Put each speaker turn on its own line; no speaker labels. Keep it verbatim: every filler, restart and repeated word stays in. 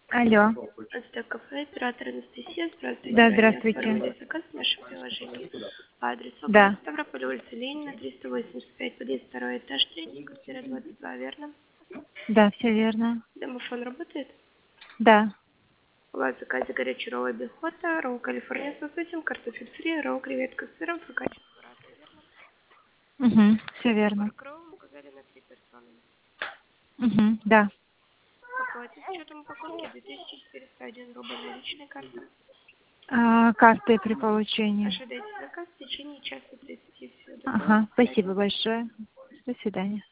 Алло.
Это кафе, оператор Анастасия. Здравствуйте,
Да,
ранее
здравствуйте.
оформили заказ в нашем приложении. Адрес около
Да.
Ставрополя, улица Ленина, триста восемьдесят пять, подъезд второй этаж, третий, квартира двадцать два, верно?
Да, все верно.
Домофон работает?
Да.
У вас в заказе горячий ролл бихота, ролл калифорния с соусом, картофель фри, ролл креветка с сыром, фокаччо с буррато, верно?
Угу. Все верно.
сорок ролл указали на три персоны.
Угу. Да.
Оплатить с учетом упаковки две тысячи четыреста один рубль наличной карты.
А, карты при получении.
Ожидайте заказ в течение часа тридцати. Всего доброго,
Ага.
до свидания.
Спасибо большое. До свидания.